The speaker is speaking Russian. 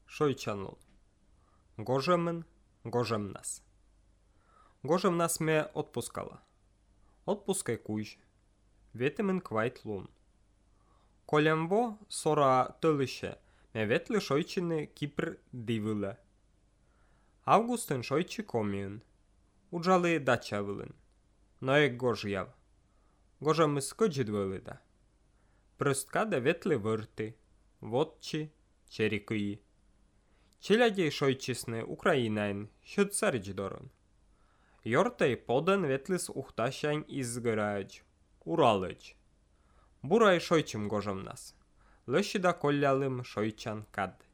шойчанул. Гожемын, гожем нас. Гожем нас ме отпускала. Отпускай куж. Ветемен квайт лун. Колемво сора тылыше, ме ветлы шойчины Кипр дивылы. Августын шойчы комиын. Уджалы дачавылын. Ноек гожьяв. Гожем скоджидвылы да. Прысткада ветлы вырты. Водчи, черикыи. Челядей шойчисны Украинайн, шыцардждорын. Йортай поден ветлыс ухташань изгырач. Уралыч. Бурай шойчым гожем нас. Лыщыда коллялым шойчан кад.